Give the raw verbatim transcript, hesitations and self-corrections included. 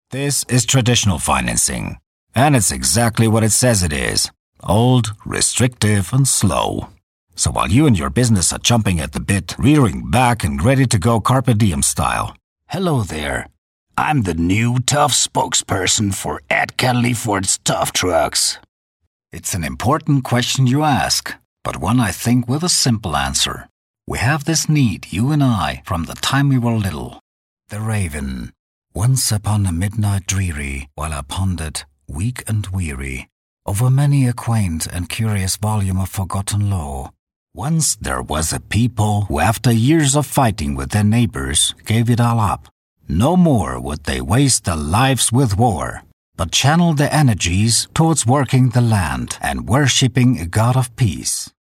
This is traditional financing, and it's exactly what it says it is. Old, restrictive, and slow. So while you and your business are jumping at the bit, rearing back and ready to go Carpe Diem style, hello there. I'm the new tough spokesperson for Ed Kelly Ford's Tough Trucks. It's an important question you ask, but one I think with a simple answer. We have this need, you and I, from the time we were little. The Raven. Once upon a midnight dreary, while I pondered, weak and weary, over many a quaint and curious volume of forgotten lore. Once there was a people who, after years of fighting with their neighbors, gave it all up. No more would they waste their lives with war, but channeled their energies towards working the land and worshipping a God of peace.